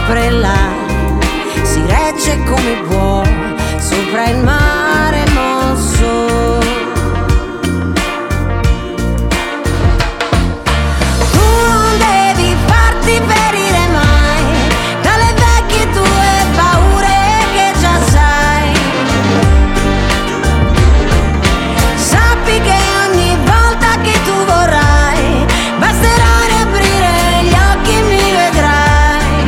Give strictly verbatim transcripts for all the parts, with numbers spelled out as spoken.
sempre là, si regge come può sopra il mare mosso. Tu non devi farti ferire mai dalle vecchie tue paure che già sai. Sappi che ogni volta che tu vorrai basterà riaprire gli occhi e mi vedrai.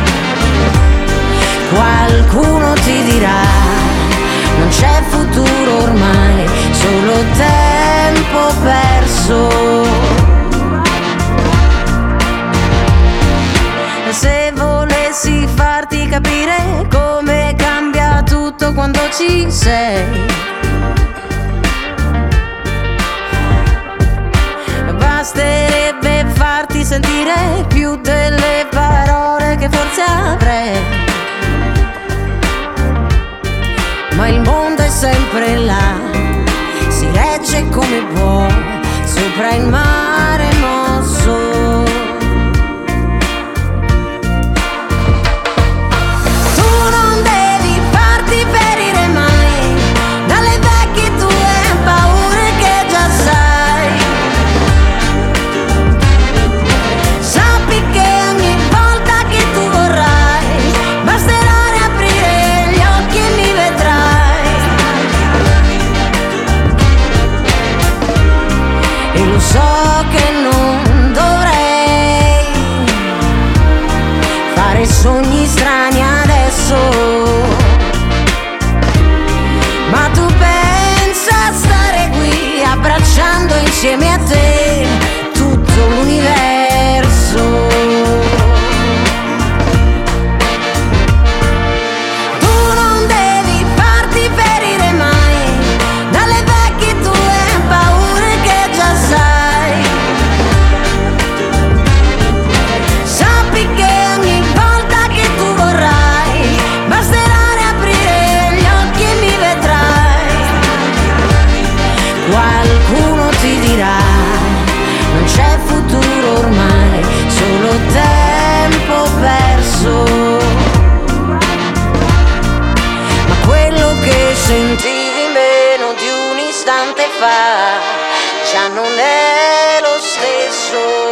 Qualcuno ti dirà non c'è futuro ormai, solo tempo perso. E se volessi farti capire come cambia tutto quando ci sei, basterebbe farti sentire più delle parole che forse avrei. Ma il mondo è sempre là, si regge come può sopra il mare mosso. Tu non devi farti ferire mai dalle vecchie tue paure che già sai. Sappi che ogni volta che tu vorrai basterà riaprire gli occhi e mi vedrai. E lo so che non dovrei fare sogni strani adesso, ma tu pensa a stare qui abbracciando insieme a te tutto l'universo. Tu non devi farti ferire mai dalle vecchie tue paure che già sai. Sappi che ogni volta che tu vorrai basterà riaprire gli occhi e mi vedrai. Qualcuno ti dirà non c'è futuro ormai, solo tempo perso. Ma quello che sentivi meno di un istante fa già non è lo stesso.